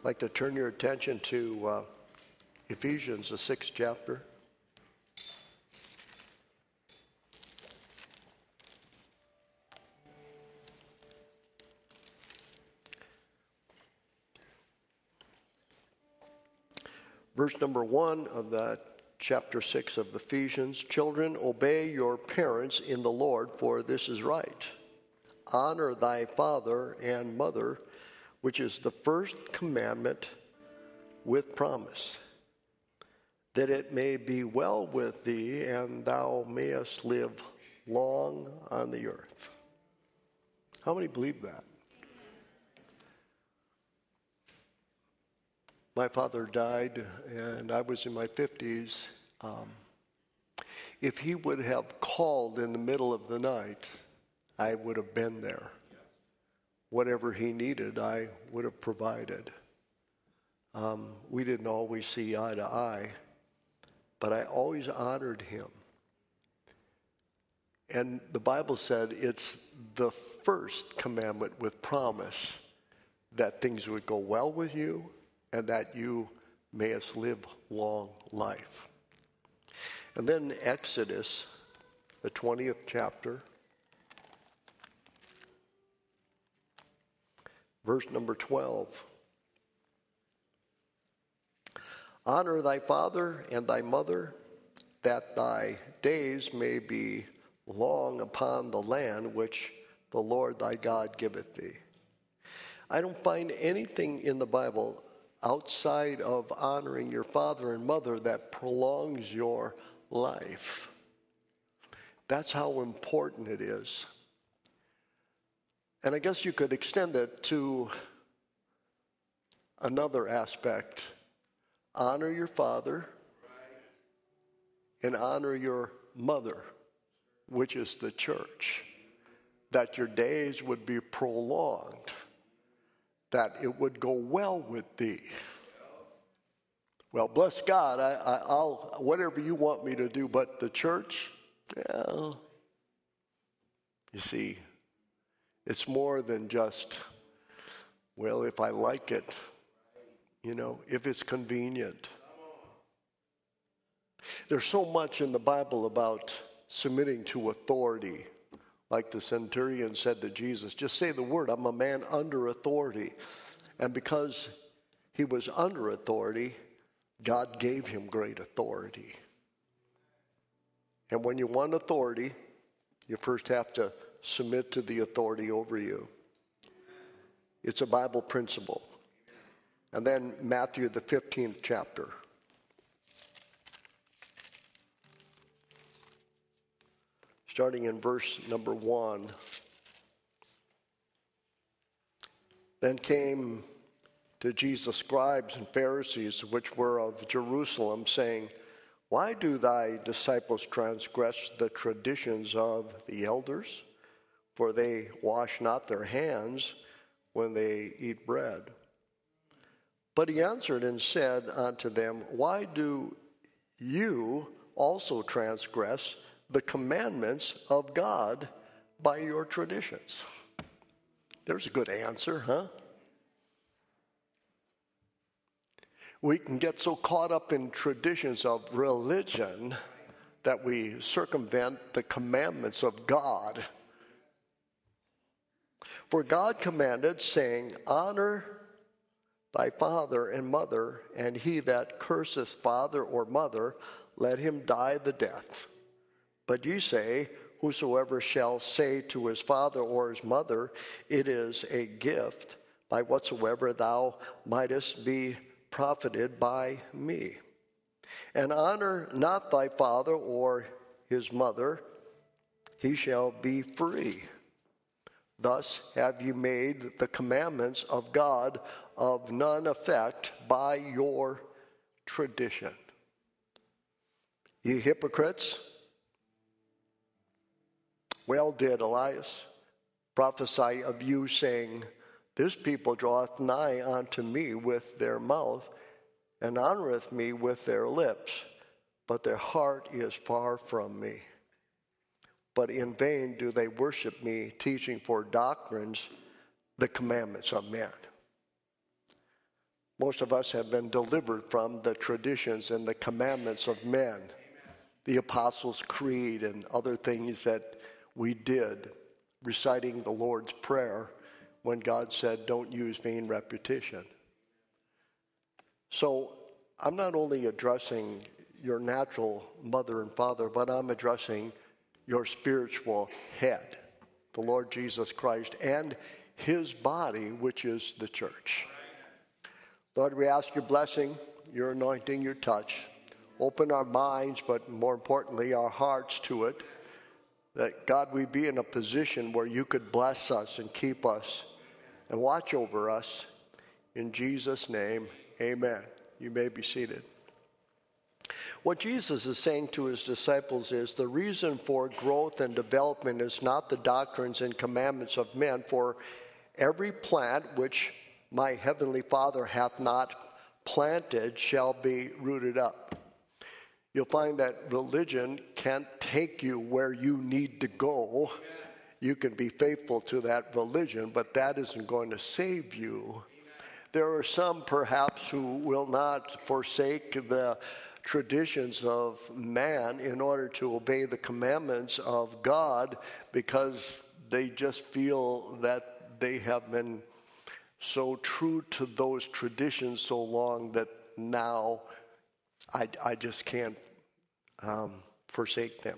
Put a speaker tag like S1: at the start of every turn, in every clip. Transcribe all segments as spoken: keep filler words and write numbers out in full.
S1: I'd like to turn your attention to uh, Ephesians, the sixth chapter. Verse number one of that chapter six of Ephesians, children, obey your parents in the Lord, for this is right. Honor thy father and mother, which is the first commandment with promise, that it may be well with thee, and thou mayest live long on the earth. How many believe that? My father died, and I was in my fifties. Um, if he would have called in the middle of the night, I would have been there. Whatever he needed, I would have provided. Um, we didn't always see eye to eye, but I always honored him. And the Bible said it's the first commandment with promise that things would go well with you and that you mayest live long life. And then Exodus, the twentieth chapter, verse number twelve. Honor thy father and thy mother, that thy days may be long upon the land which the Lord thy God giveth thee. I don't find anything in the Bible outside of honoring your father and mother that prolongs your life. That's how important it is. And I guess you could extend it to another aspect. Honor your father and honor your mother, which is the church, that your days would be prolonged, that it would go well with thee. Well, bless God, I, I, I'll whatever you want me to do, but the church, yeah. You see, it's more than just, well, if I like it, you know, if it's convenient. There's so much in the Bible about submitting to authority. Like the centurion said to Jesus, just say the word, I'm a man under authority. And because he was under authority, God gave him great authority. And when you want authority, you first have to submit to the authority over you. It's a Bible principle. And then Matthew, the fifteenth chapter. Starting in verse number one. Then came to Jesus scribes and Pharisees, which were of Jerusalem, saying, why do thy disciples transgress the traditions of the elders? For they wash not their hands when they eat bread. But he answered and said unto them, why do you also transgress the commandments of God by your traditions? There's a good answer, huh? We can get so caught up in traditions of religion that we circumvent the commandments of God. For God commanded, saying, honor thy father and mother, and he that curseth father or mother, let him die the death. But ye say, whosoever shall say to his father or his mother, it is a gift, by whatsoever thou mightest be profited by me. And honor not thy father or his mother, he shall be free. Thus have you made the commandments of God of none effect by your tradition. Ye hypocrites, well did Elias prophesy of you, saying, this people draweth nigh unto me with their mouth, and honoreth me with their lips, but their heart is far from me. But in vain do they worship me, teaching for doctrines the commandments of men. Most of us have been delivered from the traditions and the commandments of men, the Apostles' Creed and other things that we did, reciting the Lord's Prayer when God said, don't use vain repetition. So I'm not only addressing your natural mother and father, but I'm addressing your spiritual head, the Lord Jesus Christ, and his body, which is the church. Lord, we ask your blessing, your anointing, your touch. Open our minds, but more importantly, our hearts to it. That, God, we be in a position where you could bless us and keep us and watch over us. In Jesus' name, amen. You may be seated. What Jesus is saying to his disciples is the reason for growth and development is not the doctrines and commandments of men, for every plant which my heavenly Father hath not planted shall be rooted up. You'll find that religion can't take you where you need to go. You can be faithful to that religion, but that isn't going to save you. There are some perhaps who will not forsake the traditions of man in order to obey the commandments of God because they just feel that they have been so true to those traditions so long that now I, I just can't um, forsake them.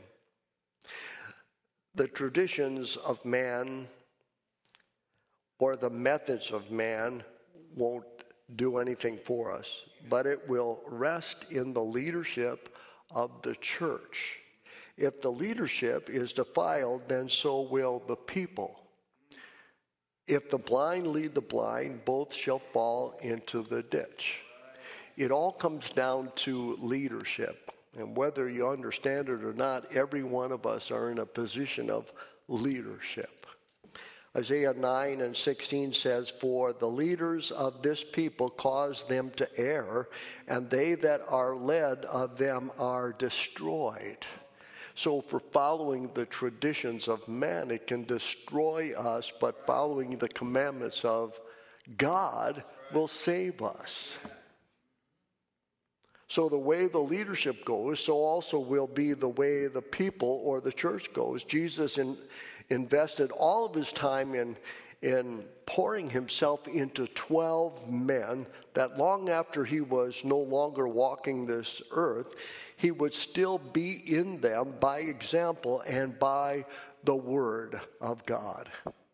S1: The traditions of man or the methods of man won't do anything for us, but it will rest in the leadership of the church. If the leadership is defiled, then so will the people. If the blind lead the blind, both shall fall into the ditch. It all comes down to leadership. And whether you understand it or not, every one of us are in a position of leadership. Isaiah nine and sixteen says, for the leaders of this people cause them to err, and they that are led of them are destroyed. So for following the traditions of man, it can destroy us, but following the commandments of God will save us. So the way the leadership goes, so also will be the way the people or the church goes. Jesus in, invested all of his time in, in pouring himself into twelve men that long after he was no longer walking this earth, he would still be in them by example and by the word of God.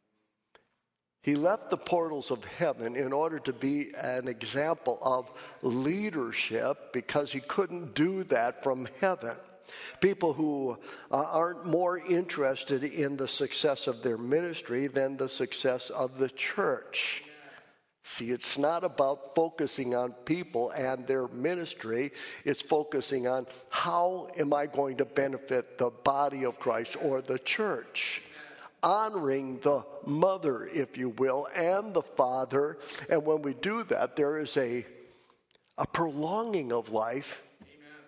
S1: He left the portals of heaven in order to be an example of leadership because he couldn't do that from heaven. People who uh, aren't more interested in the success of their ministry than the success of the church. See, it's not about focusing on people and their ministry. It's focusing on how am I going to benefit the body of Christ or the church. Honoring the mother, if you will, and the father. And when we do that, there is a, a prolonging of life. Amen.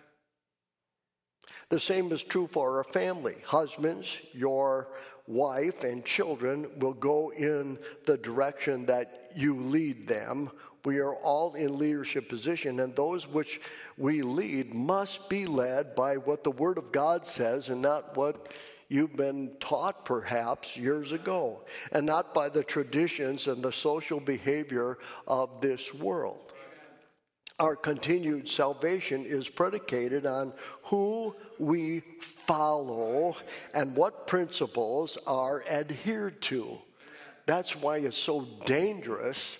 S1: The same is true for our family. Husbands, your wife and children will go in the direction that you lead them. We are all in leadership position, and those which we lead must be led by what the Word of God says and not what you've been taught perhaps years ago, and not by the traditions and the social behavior of this world. Our continued salvation is predicated on who we follow and what principles are adhered to. That's why it's so dangerous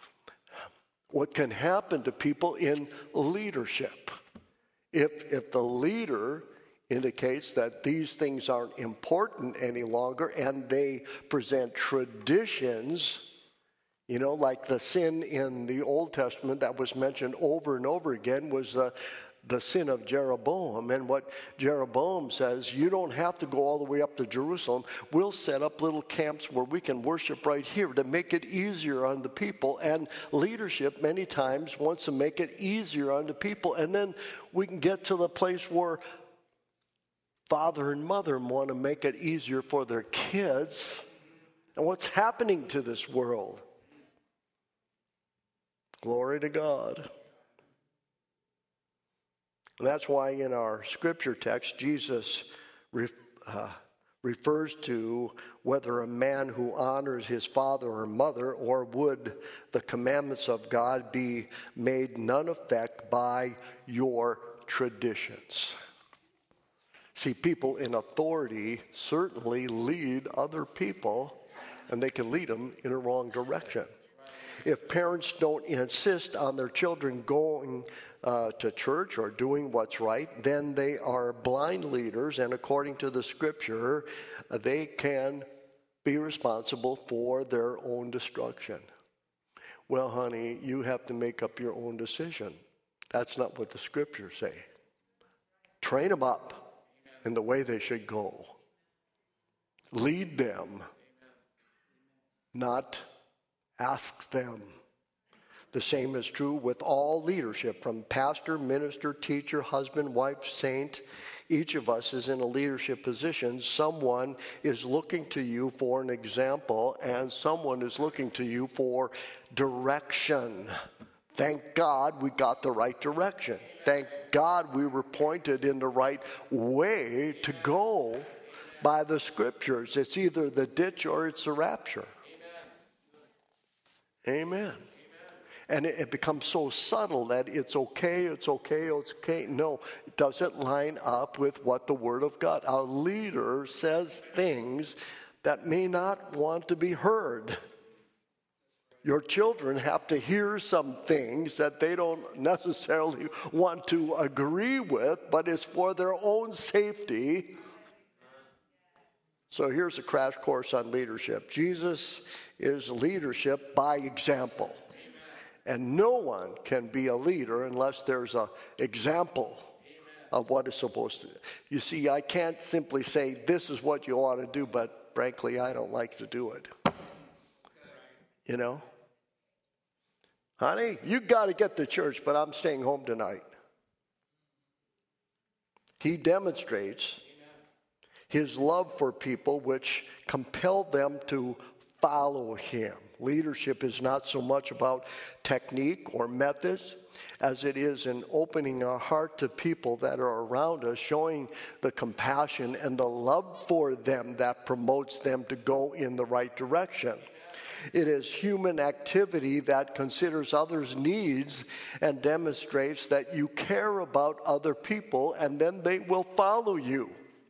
S1: what can happen to people in leadership. If, if the leader indicates that these things aren't important any longer and they present traditions, you know, like the sin in the Old Testament that was mentioned over and over again was the, the sin of Jeroboam. And what Jeroboam says, you don't have to go all the way up to Jerusalem. We'll set up little camps where we can worship right here to make it easier on the people. And leadership many times wants to make it easier on the people. And then we can get to the place where father and mother want to make it easier for their kids. And what's happening to this world? Glory to God. And that's why in our scripture text, Jesus re, uh, refers to whether a man who honors his father or mother, or would the commandments of God be made none effect by your traditions. See, people in authority certainly lead other people, and they can lead them in a wrong direction. If parents don't insist on their children going uh, to church or doing what's right, then they are blind leaders, and according to the scripture, uh, they can be responsible for their own destruction. Well, honey, you have to make up your own decision. That's not what the scriptures say. Train them up in the way they should go. Lead them, not ask them. The same is true with all leadership, from pastor, minister, teacher, husband, wife, saint. Each of us is in a leadership position. Someone is looking to you for an example, and someone is looking to you for direction. Thank God we got the right direction. Thank God we were pointed in the right way to go by the scriptures. It's either the ditch or it's the rapture. Amen. Amen. And it, it becomes so subtle that it's okay, it's okay, it's okay. No, it doesn't line up with what the Word of God. A leader says things that may not want to be heard. Your children have to hear some things that they don't necessarily want to agree with, but it's for their own safety. So here's a crash course on leadership. Jesus is leadership by example. And no one can be a leader unless there's an example of what is supposed to. You see, I can't simply say, this is what you ought to do, but frankly, I don't like to do it. You know? Honey, you got to get to church, but I'm staying home tonight. He demonstrates his love for people, which compelled them to follow him. Leadership is not so much about technique or methods as it is in opening our heart to people that are around us, showing the compassion and the love for them that promotes them to go in the right direction. It is human activity that considers others' needs and demonstrates that you care about other people, and then they will follow you.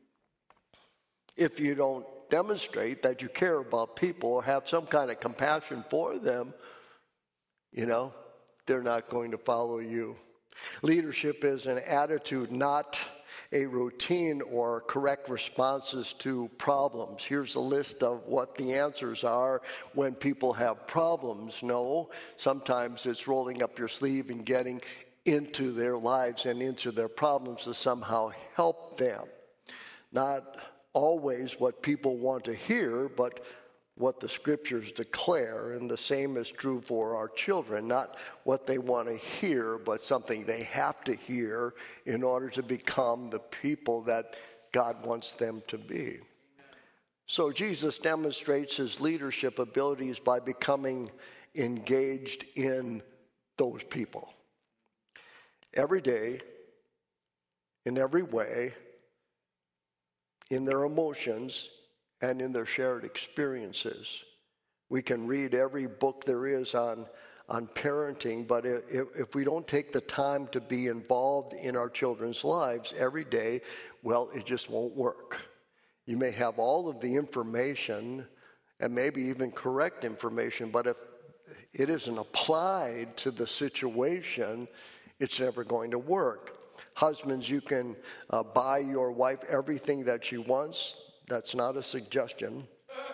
S1: If you don't demonstrate that you care about people or have some kind of compassion for them, you know, they're not going to follow you. Leadership is an attitude, not a routine or correct responses to problems. Here's a list of what the answers are when people have problems. No, sometimes it's rolling up your sleeve and getting into their lives and into their problems to somehow help them. Not always what people want to hear, but what the scriptures declare, and the same is true for our children, not what they want to hear, but something they have to hear in order to become the people that God wants them to be. So Jesus demonstrates his leadership abilities by becoming engaged in those people. Every day, in every way, in their emotions, and in their shared experiences. We can read every book there is on, on parenting, but if, if we don't take the time to be involved in our children's lives every day, well, it just won't work. You may have all of the information, and maybe even correct information, but if it isn't applied to the situation, it's never going to work. Husbands, you can uh, buy your wife everything that she wants. That's not a suggestion.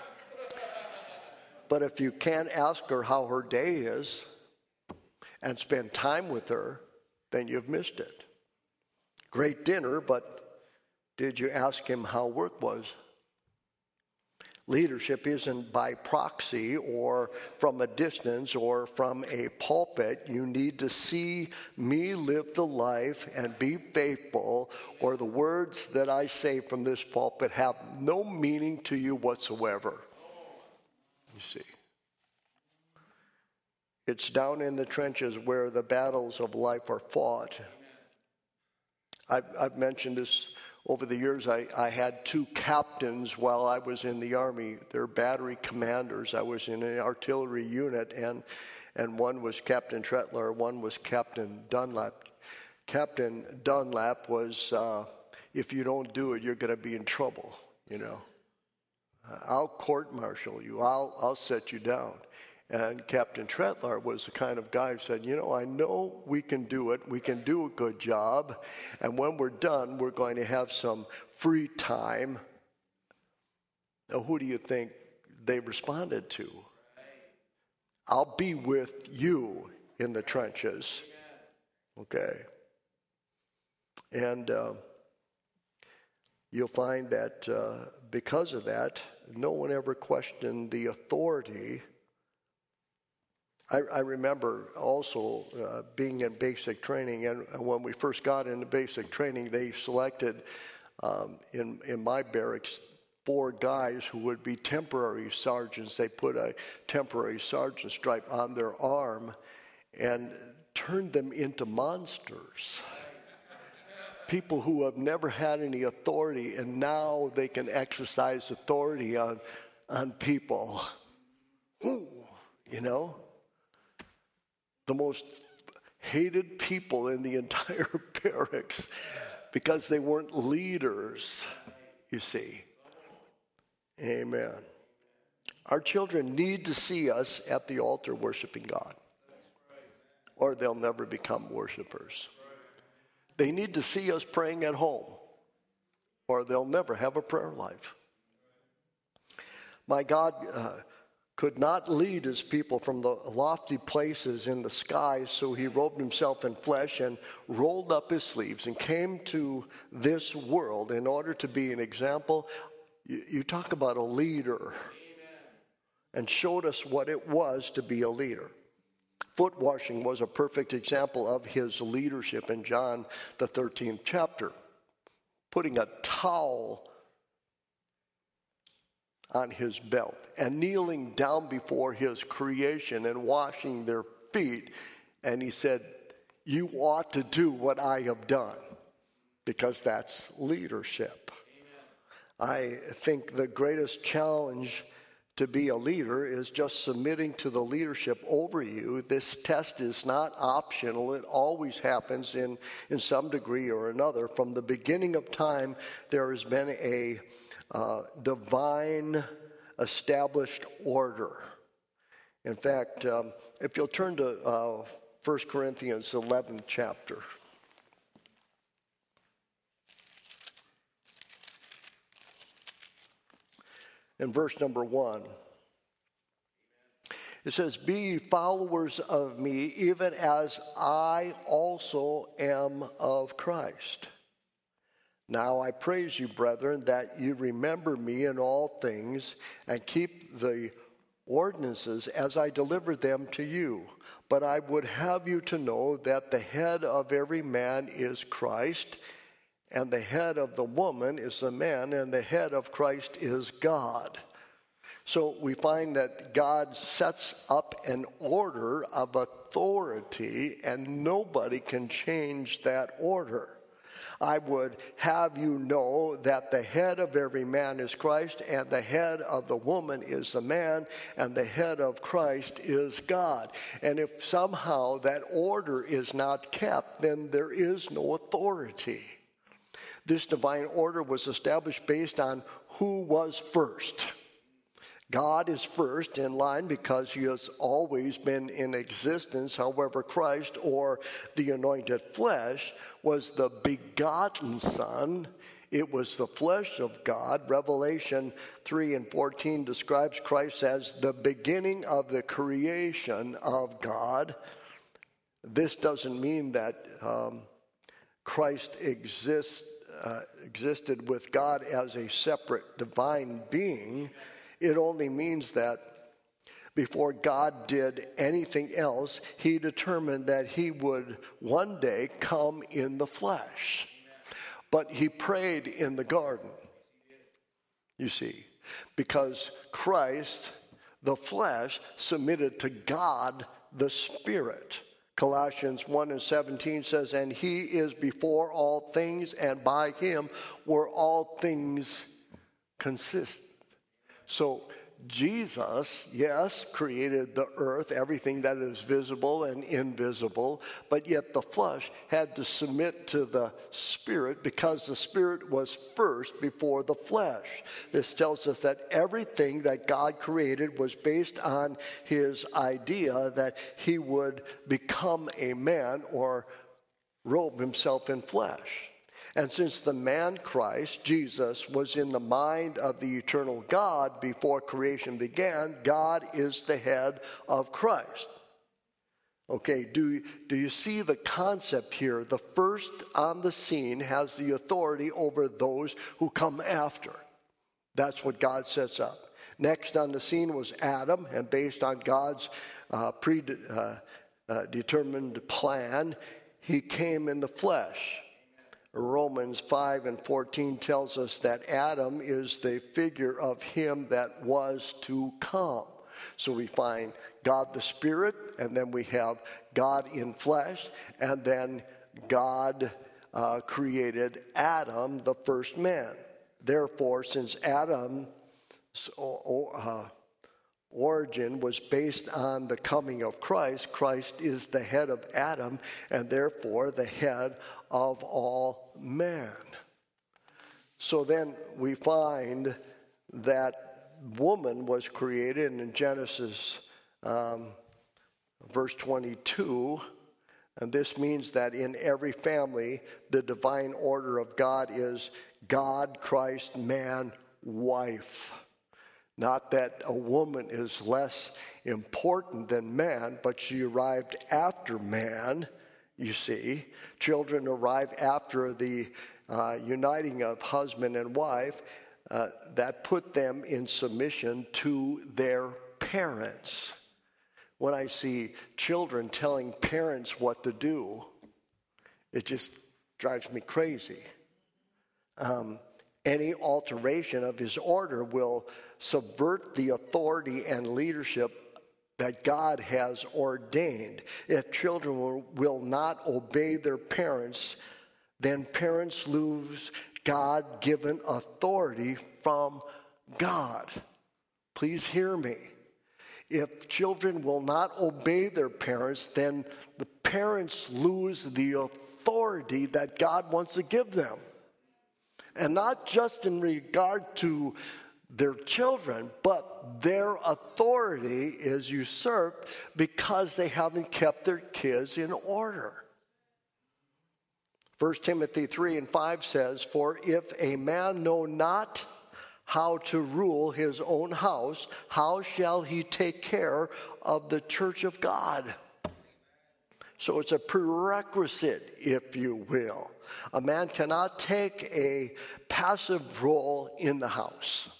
S1: But if you can't ask her how her day is and spend time with her, then you've missed it. Great dinner, but did you ask him how work was? Leadership isn't by proxy or from a distance or from a pulpit. You need to see me live the life and be faithful, or the words that I say from this pulpit have no meaning to you whatsoever. You see. It's down in the trenches where the battles of life are fought. I've, I've mentioned this over the years. I, I had two captains while I was in the Army. They're battery commanders. I was in an artillery unit, and and one was Captain Tretler, one was Captain Dunlap. Captain Dunlap was, uh, if you don't do it, you're going to be in trouble, you know. Uh, I'll court-martial you. I'll, I'll set you down. And Captain Tretler was the kind of guy who said, you know, I know we can do it. We can do a good job. And when we're done, we're going to have some free time. Now, who do you think they responded to? I'll be with you in the trenches. Okay. And uh, you'll find that uh, because of that, no one ever questioned the authority. I, I remember also uh, being in basic training, and, and when we first got into basic training, they selected um, in, in my barracks four guys who would be temporary sergeants. They put a temporary sergeant stripe on their arm and turned them into monsters. People who have never had any authority, and now they can exercise authority on, on people. Ooh, you know? The most hated people in the entire barracks because they weren't leaders, you see. Amen. Our children need to see us at the altar worshiping God, or they'll never become worshipers. They need to see us praying at home, or they'll never have a prayer life. My God uh, could not lead his people from the lofty places in the sky, so he robed himself in flesh and rolled up his sleeves and came to this world in order to be an example. You, you talk about a leader. Amen. And showed us what it was to be a leader. Foot washing was a perfect example of his leadership in John, the thirteenth chapter. Putting a towel on his belt and kneeling down before his creation and washing their feet. And he said, you ought to do what I have done, because that's leadership. Amen. I think the greatest challenge to be a leader is just submitting to the leadership over you. This test is not optional. It always happens in, in some degree or another. From the beginning of time, there has been a uh, divine established order. In fact, um, if you'll turn to uh, First Corinthians eleventh chapter. In verse number one, it says, be ye followers of me, even as I also am of Christ. Now I praise you, brethren, that you remember me in all things, and keep the ordinances as I delivered them to you. But I would have you to know that the head of every man is Christ, and the head of the woman is the man, and the head of Christ is God. So we find that God sets up an order of authority, and nobody can change that order. I would have you know that the head of every man is Christ, and the head of the woman is the man, and the head of Christ is God. And if somehow that order is not kept, then there is no authority. This divine order was established based on who was first. God is first in line because he has always been in existence. However, Christ, or the anointed flesh, was the begotten Son. It was the flesh of God. Revelation three and fourteen describes Christ as the beginning of the creation of God. This doesn't mean that um, Christ exists, uh, existed with God as a separate divine being. It only means that before God did anything else, he determined that he would one day come in the flesh. But he prayed in the garden, you see, because Christ, the flesh, submitted to God, the Spirit. Colossians one and seventeen says, and he is before all things, and by him were all things consist. So Jesus, yes, created the earth, everything that is visible and invisible, but yet the flesh had to submit to the Spirit because the Spirit was first before the flesh. This tells us that everything that God created was based on his idea that he would become a man or robe himself in flesh. And since the man Christ, Jesus, was in the mind of the eternal God before creation began, God is the head of Christ. Okay, do, do you see the concept here? The first on the scene has the authority over those who come after. That's what God sets up. Next on the scene was Adam, and based on God's uh, predetermined uh, uh, plan, he came in the flesh. Romans five and fourteen tells us that Adam is the figure of him that was to come. So we find God the Spirit, and then we have God in flesh, and then God uh, created Adam, the first man. Therefore, since Adam's uh, origin was based on the coming of Christ, Christ is the head of Adam, and therefore the head of all men. So then we find that woman was created in Genesis um, verse twenty-two, and this means that in every family the divine order of God is God, Christ, man, wife. Not that a woman is less important than man, but she arrived after man. You see, children arrive after the uh, uniting of husband and wife uh, that put them in submission to their parents. When I see children telling parents what to do, it just drives me crazy. Um, any alteration of his order will subvert the authority and leadership that God has ordained. If children will, will not obey their parents, then parents lose God-given authority from God. Please hear me. If children will not obey their parents, then the parents lose the authority that God wants to give them. And not just in regard to their children, but their authority is usurped because they haven't kept their kids in order. First Timothy three and five says, for if a man know not how to rule his own house, how shall he take care of the church of God? So it's a prerequisite, if you will. A man cannot take a passive role in the house.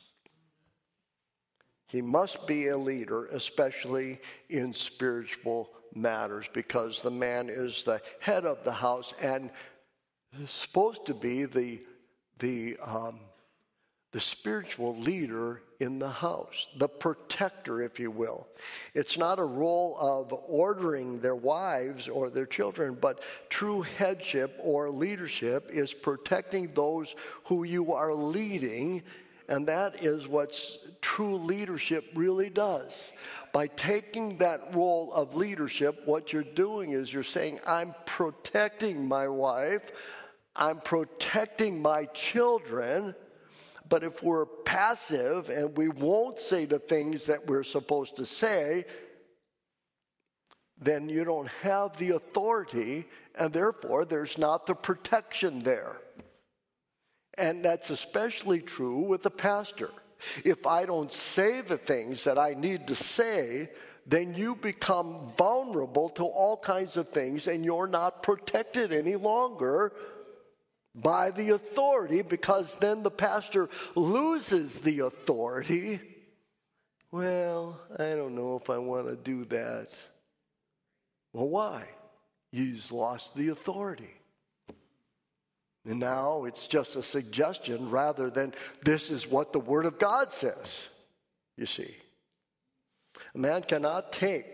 S1: He must be a leader, especially in spiritual matters, because the man is the head of the house and is supposed to be the, the, um, the spiritual leader in the house, the protector, if you will. It's not a role of ordering their wives or their children, but true headship or leadership is protecting those who you are leading. And that is what true leadership really does. By taking that role of leadership, what you're doing is you're saying, I'm protecting my wife, I'm protecting my children. But if we're passive and we won't say the things that we're supposed to say, then you don't have the authority, and therefore there's not the protection there. And that's especially true with the pastor. If I don't say the things that I need to say, then you become vulnerable to all kinds of things, and you're not protected any longer by the authority, because then the pastor loses the authority. Well, I don't know if I want to do that. Well, why? He's lost the authority. And now it's just a suggestion rather than this is what the Word of God says, you see. A man cannot take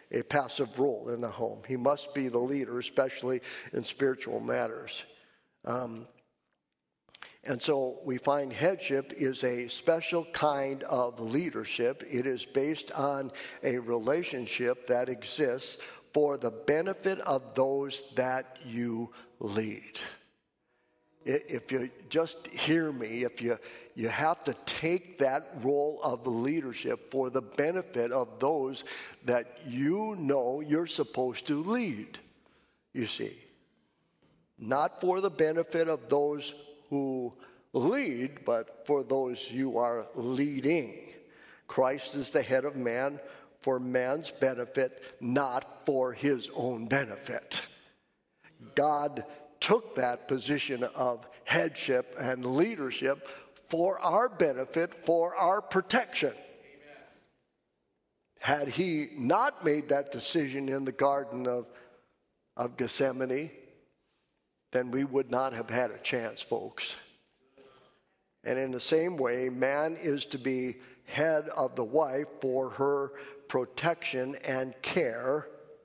S1: a passive role in the home. He must be the leader, especially in spiritual matters. Um, and so we find headship is a special kind of leadership. It is based on a relationship that exists for the benefit of those that you lead. If you just hear me, if you, you have to take that role of leadership for the benefit of those that you know you're supposed to lead, you see. Not for the benefit of those who lead, but for those you are leading. Christ is the head of man for man's benefit, not for his own benefit. God took that position of headship and leadership for our benefit, for our protection. Amen. Had he not made that decision in the Garden of, of Gethsemane, then we would not have had a chance, folks. And in the same way, man is to be head of the wife for her protection and care,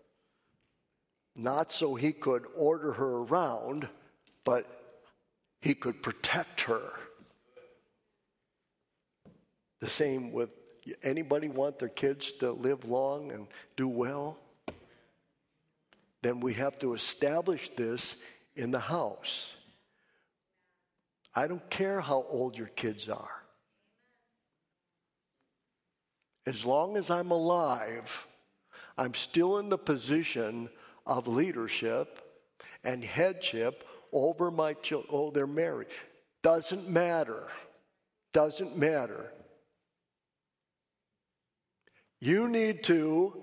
S1: not so he could order her around, but he could protect her. The same with, anybody want their kids to live long and do well? Then we have to establish this in the house. I don't care how old your kids are. As long as I'm alive, I'm still in the position of leadership and headship over my children. Oh, they're married. Doesn't matter. Doesn't matter. You need to.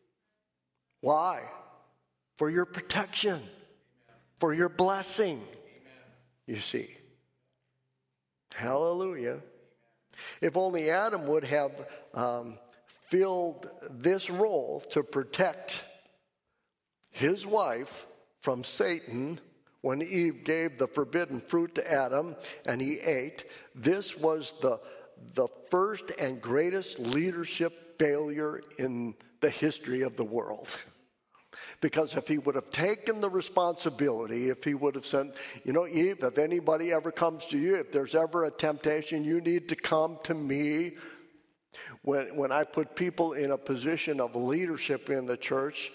S1: Why? For your protection. Amen. For your blessing. Amen. You see. Hallelujah. Amen. If only Adam would have um, filled this role to protect his wife from Satan when Eve gave the forbidden fruit to Adam and he ate. This was the, the first and greatest leadership failure in the history of the world. Because if he would have taken the responsibility, if he would have said, you know, Eve, if anybody ever comes to you, if there's ever a temptation, you need to come to me. When, when I put people in a position of leadership in the church,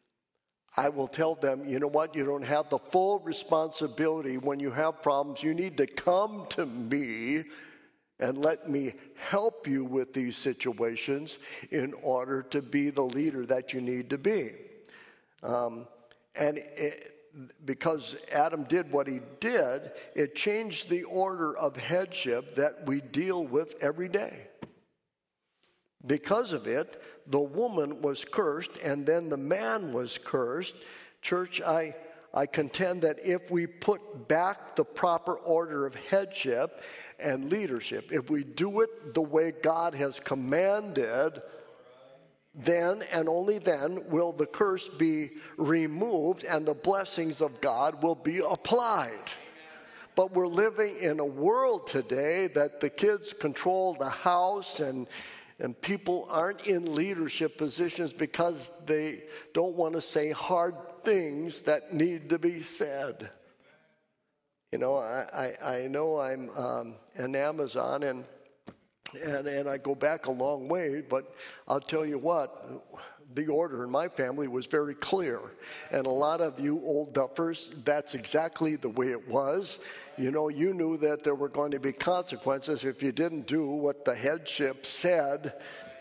S1: I will tell them, you know what, you don't have the full responsibility when you have problems. You need to come to me and let me help you with these situations in order to be the leader that you need to be. Um, and it, because Adam did what he did, it changed the order of headship that we deal with every day. Because of it, the woman was cursed, and then the man was cursed. Church, I, I contend that if we put back the proper order of headship and leadership, if we do it the way God has commanded, then and only then will the curse be removed and the blessings of God will be applied. But we're living in a world today that the kids control the house and And people aren't in leadership positions because they don't want to say hard things that need to be said. You know, I, I, I know I'm um, an Amazon and, and and I go back a long way, but I'll tell you what, the order in my family was very clear. And a lot of you old duffers, that's exactly the way it was. You know, you knew that there were going to be consequences if you didn't do what the headship said.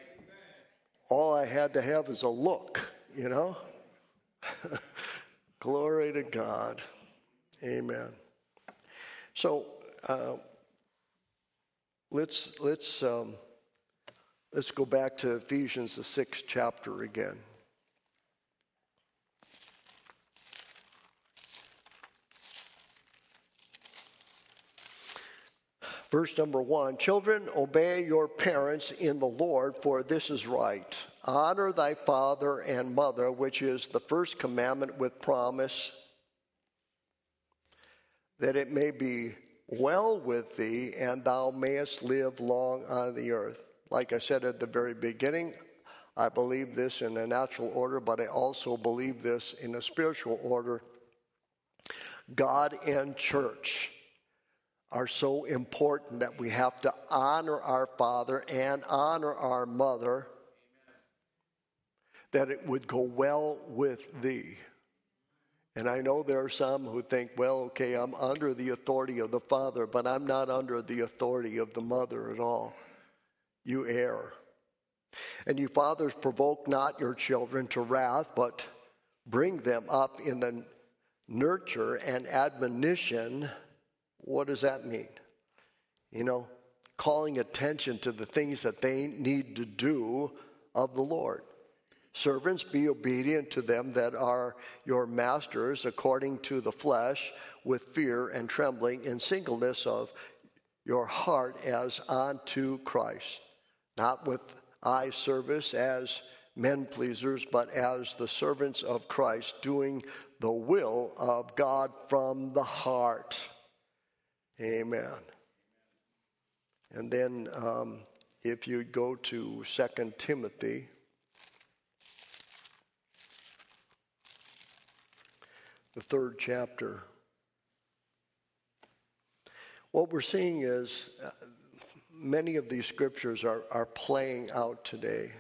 S1: All I had to have is a look, you know. Glory to God. Amen. So uh, let's let's um, let's go back to Ephesians, the sixth chapter again. Verse number one, children, obey your parents in the Lord, for this is right. Honor thy father and mother, which is the first commandment with promise, that it may be well with thee, and thou mayest live long on the earth. Like I said at the very beginning, I believe this in a natural order, but I also believe this in a spiritual order. God and church are so important that we have to honor our father and honor our mother, that it would go well with thee. And I know there are some who think, well, okay, I'm under the authority of the father, but I'm not under the authority of the mother at all. You err. And you fathers, provoke not your children to wrath, but bring them up in the nurture and admonition. What does that mean? You know, calling attention to the things that they need to do of the Lord. Servants, be obedient to them that are your masters according to the flesh, with fear and trembling, in singleness of your heart as unto Christ. Not with eye service as men pleasers, but as the servants of Christ, doing the will of God from the heart. Amen. And then um, if you go to Second Timothy, the third chapter, what we're seeing is uh, many of these scriptures are, are playing out today.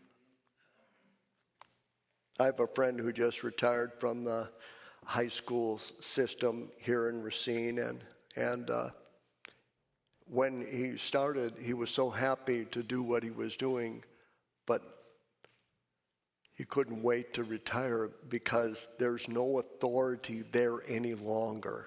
S1: I have a friend who just retired from the high school system here in Racine, and and uh, when he started, he was so happy to do what he was doing, but he couldn't wait to retire because there's no authority there any longer.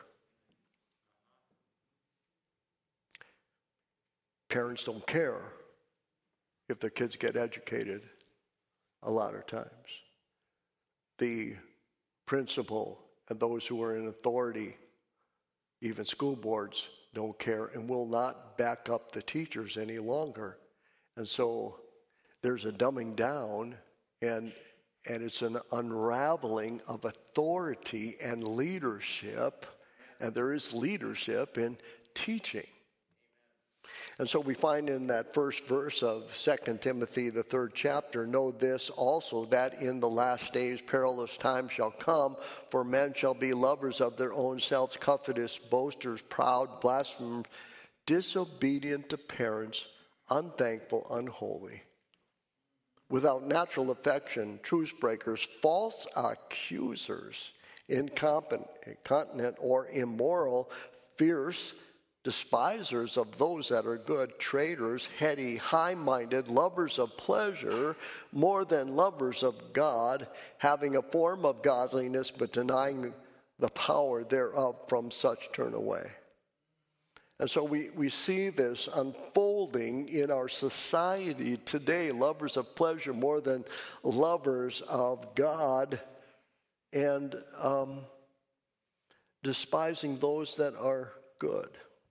S1: Parents don't care if their kids get educated a lot of times. The principal and those who are in authority, even school boards, don't care and will not back up the teachers any longer. And so there's a dumbing down, and and it's an unraveling of authority and leadership, and there is leadership in teaching. And so we find in that first verse of Second Timothy, the third chapter, know this also, that in the last days perilous times shall come, for men shall be lovers of their own selves, covetous, boasters, proud, blasphemers, disobedient to parents, unthankful, unholy, without natural affection, truce breakers, false accusers, incontinent or immoral, fierce, despisers of those that are good, traitors, heady, high-minded, lovers of pleasure more than lovers of God, having a form of godliness but denying the power thereof. From such turn away. And so we, we see this unfolding in our society today, lovers of pleasure more than lovers of God, and um, despising those that are good.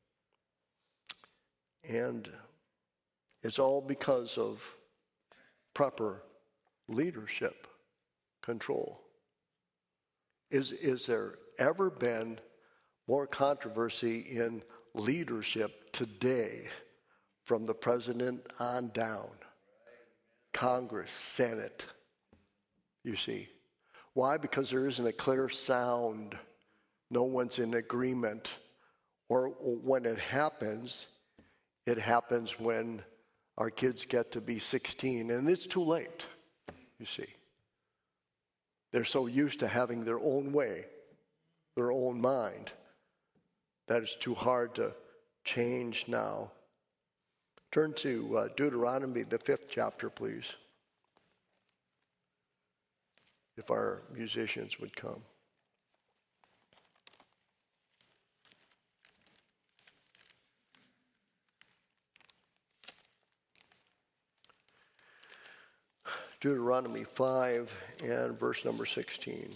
S1: And it's all because of proper leadership control. Is, is there ever been more controversy in leadership today from the president on down? Congress, Senate, you see. Why? Because there isn't a clear sound. No one's in agreement. Or when it happens, it happens when our kids get to be sixteen, and it's too late, you see. They're so used to having their own way, their own mind, that it's too hard to change now. Turn to uh, Deuteronomy, the fifth chapter, please, if our musicians would come. Deuteronomy five and verse number sixteen.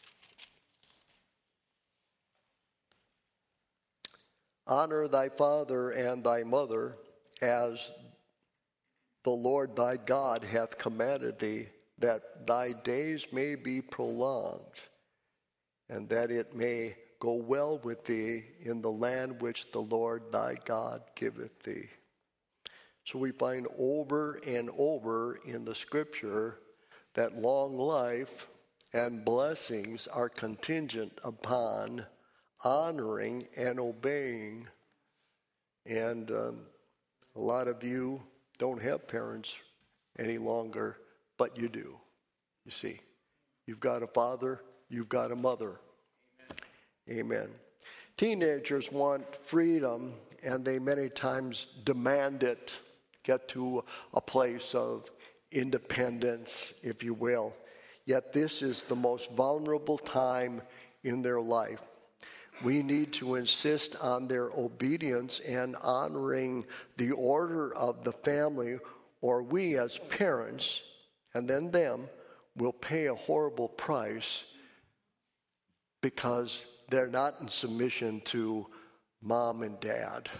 S1: Honor thy father and thy mother, as the Lord thy God hath commanded thee, that thy days may be prolonged, and that it may go well with thee in the land which the Lord thy God giveth thee. So we find over and over in the scripture that long life and blessings are contingent upon honoring and obeying. And um, a lot of you don't have parents any longer, but you do. You see, you've got a father, you've got a mother. Amen. Amen. Teenagers want freedom, and they many times demand it, get to a place of independence, if you will. Yet this is the most vulnerable time in their life. We need to insist on their obedience and honoring the order of the family, or we as parents, and then them, will pay a horrible price because they're not in submission to mom and dad.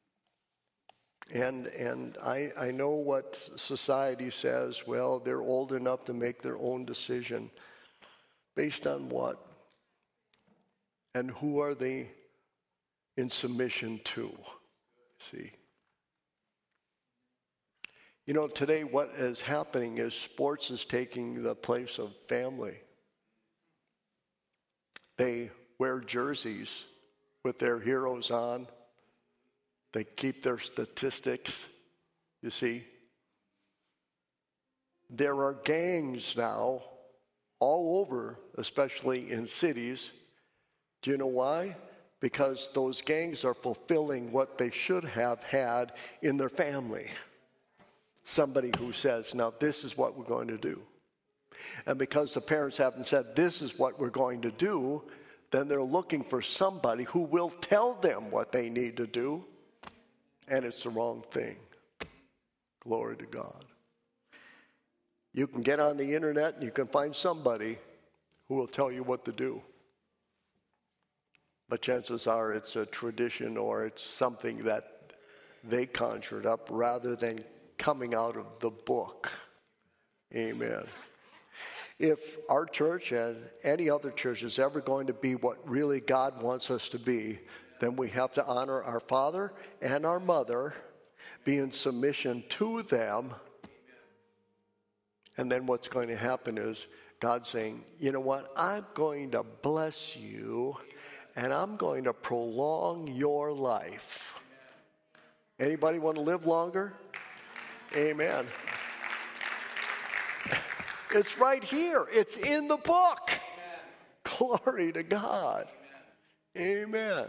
S1: And and I, I know what society says, well, they're old enough to make their own decision. Based on what? And who are they in submission to? See? You know, today what is happening is sports is taking the place of family. They wear jerseys with their heroes on. They keep their statistics, you see. There are gangs now all over, especially in cities. Do you know why? Because those gangs are fulfilling what they should have had in their family. Somebody who says, now this is what we're going to do. And because the parents haven't said, this is what we're going to do, then they're looking for somebody who will tell them what they need to do. And it's the wrong thing. Glory to God. You can get on the internet and you can find somebody who will tell you what to do. But chances are it's a tradition or it's something that they conjured up rather than coming out of the book. Amen. If our church and any other church is ever going to be what really God wants us to be, then we have to honor our father and our mother, be in submission to them. And then what's going to happen is God saying, you know what, I'm going to bless you and I'm going to prolong your life. Anybody want to live longer? Amen. It's right here. It's in the book. Glory to God. Amen.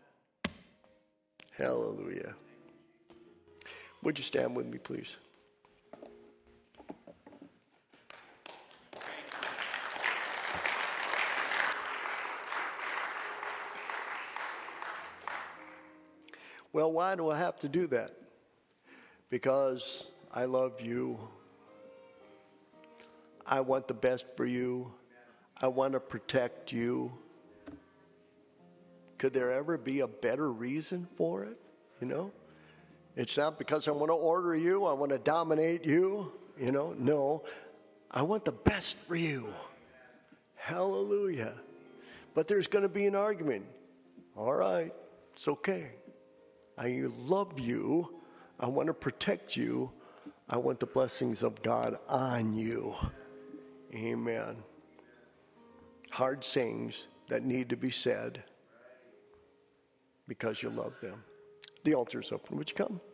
S1: Hallelujah. Would you stand with me, please? Well, why do I have to do that? Because I love you. I want the best for you. I want to protect you. Could there ever be a better reason for it? You know? It's not because I want to order you, I want to dominate you. You know? No. I want the best for you. Hallelujah. But there's going to be an argument. All right. It's okay. I love you. I want to protect you. I want the blessings of God on you. Amen. Hard sayings that need to be said because you love them. The altar's open. Would you come?